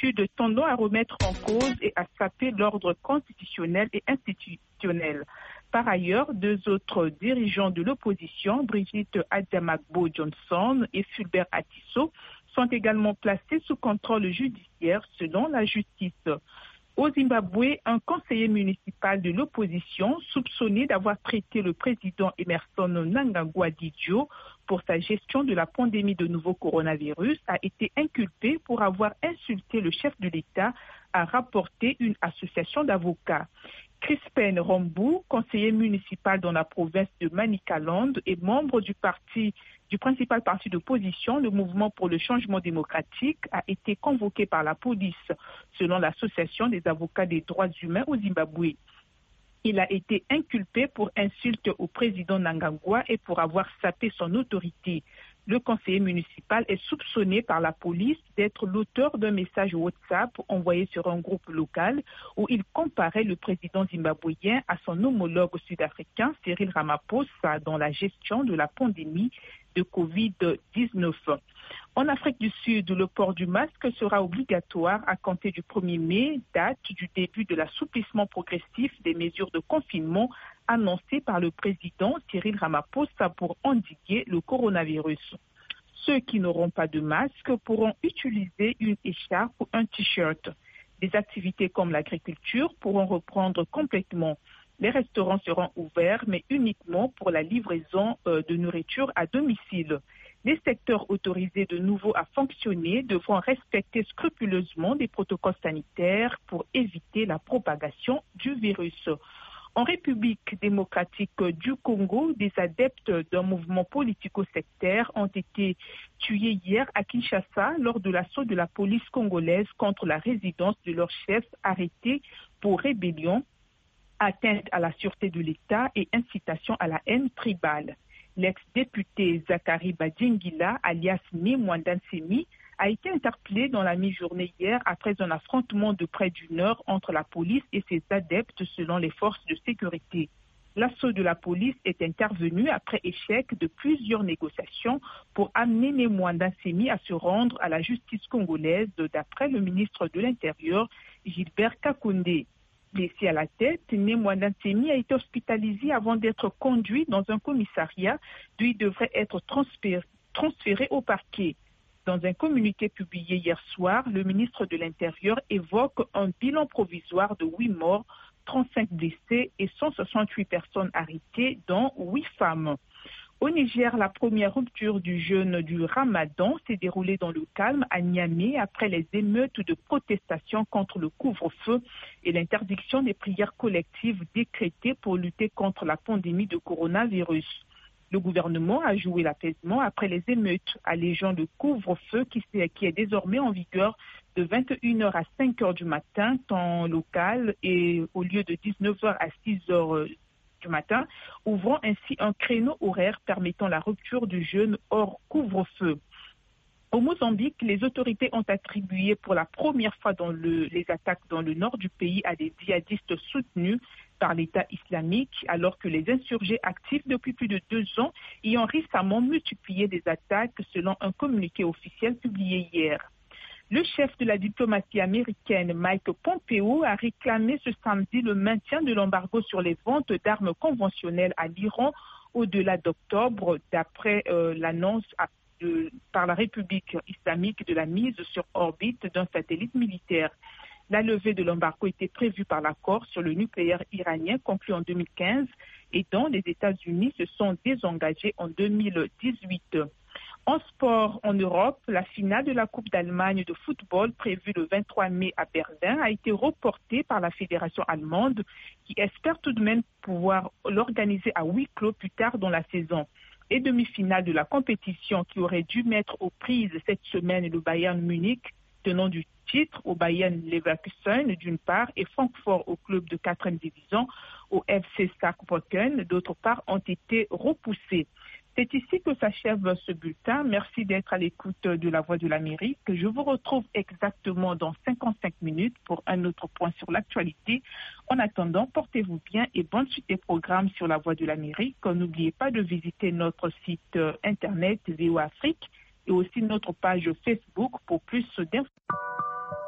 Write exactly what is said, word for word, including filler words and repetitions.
attitude tendant à remettre en cause et à saper l'ordre constitutionnel et institutionnel. Par ailleurs, deux autres dirigeants de l'opposition, Brigitte Adjamagbo-Johnson et Fulbert Atisso, sont également placés sous contrôle judiciaire selon la justice. Au Zimbabwe, un conseiller municipal de l'opposition soupçonné d'avoir traité le président Emerson Mnangagwa d'idiot pour sa gestion de la pandémie de nouveau coronavirus a été inculpé pour avoir insulté le chef de l'État, a rapporté une association d'avocats. Crispin Rombu, conseiller municipal dans la province de Manicaland et membre du parti, du principal parti d'opposition, le Mouvement pour le changement démocratique, a été convoqué par la police, selon l'association des avocats des droits humains au Zimbabwe. Il a été inculpé pour insulte au président Mnangagwa et pour avoir sapé son autorité. Le conseiller municipal est soupçonné par la police d'être l'auteur d'un message WhatsApp envoyé sur un groupe local où il comparait le président zimbabwéen à son homologue sud-africain Cyril Ramaphosa dans la gestion de la pandémie de covid dix-neuf. En Afrique du Sud, le port du masque sera obligatoire à compter du premier mai, date du début de l'assouplissement progressif des mesures de confinement annoncées par le président Cyril Ramaphosa pour endiguer le coronavirus. Ceux qui n'auront pas de masque pourront utiliser une écharpe ou un t-shirt. Des activités comme l'agriculture pourront reprendre complètement. Les restaurants seront ouverts, mais uniquement pour la livraison euh, de nourriture à domicile. Les secteurs autorisés de nouveau à fonctionner devront respecter scrupuleusement des protocoles sanitaires pour éviter la propagation du virus. En République démocratique du Congo, des adeptes d'un mouvement politico-sectaire ont été tués hier à Kinshasa lors de l'assaut de la police congolaise contre la résidence de leur chef arrêté pour rébellion, atteinte à la sûreté de l'État et incitation à la haine tribale. L'ex-député Zachary Badjingila, alias Némouandan Semi, a été interpellé dans la mi-journée hier après un affrontement de près d'une heure entre la police et ses adeptes selon les forces de sécurité. L'assaut de la police est intervenu après échec de plusieurs négociations pour amener Némouandan Semi à se rendre à la justice congolaise, d'après le ministre de l'Intérieur, Gilbert Kakoundé. Blessé à la tête, Némouandan Semi a été hospitalisé avant d'être conduit dans un commissariat d'où il devrait être transféré, transféré au parquet. Dans un communiqué publié hier soir, le ministre de l'Intérieur évoque un bilan provisoire de huit morts, trente-cinq blessés et cent soixante-huit personnes arrêtées, dont huit femmes. Au Niger, la première rupture du jeûne du Ramadan s'est déroulée dans le calme à Niamey après les émeutes de protestation contre le couvre-feu et l'interdiction des prières collectives décrétées pour lutter contre la pandémie de coronavirus. Le gouvernement a joué l'apaisement après les émeutes, allégeant le couvre-feu qui, qui est désormais en vigueur de vingt et une heures à cinq heures du matin, temps local, et au lieu de dix-neuf heures à six heures du matin, ouvrant ainsi un créneau horaire permettant la rupture du jeûne hors couvre-feu. Au Mozambique, les autorités ont attribué pour la première fois dans le, les attaques dans le nord du pays à des djihadistes soutenus par l'État islamique, alors que les insurgés actifs depuis plus de deux ans y ont récemment multiplié des attaques selon un communiqué officiel publié hier. Le chef de la diplomatie américaine, Mike Pompeo, a réclamé ce samedi le maintien de l'embargo sur les ventes d'armes conventionnelles à l'Iran au-delà d'octobre, d'après euh, l'annonce à, de, par la République islamique de la mise sur orbite d'un satellite militaire. La levée de l'embargo était prévue par l'accord sur le nucléaire iranien conclu en deux mille quinze et dont les États-Unis se sont désengagés en deux mille dix-huit. En sport, en Europe, la finale de la Coupe d'Allemagne de football prévue le vingt-trois mai à Berlin a été reportée par la fédération allemande qui espère tout de même pouvoir l'organiser à huis clos plus tard dans la saison. Les demi-finales de la compétition qui auraient dû mettre aux prises cette semaine le Bayern Munich, tenant du titre, au Bayern Leverkusen d'une part et Francfort au club de quatrième division, au F C Saarbrücken d'autre part, ont été repoussées. C'est ici que s'achève ce bulletin. Merci d'être à l'écoute de la Voix de l'Amérique. Je vous retrouve exactement dans cinquante-cinq minutes pour un autre point sur l'actualité. En attendant, portez-vous bien et bonne suite des programmes sur la Voix de l'Amérique. N'oubliez pas de visiter notre site internet V O Afrique et aussi notre page Facebook pour plus d'informations.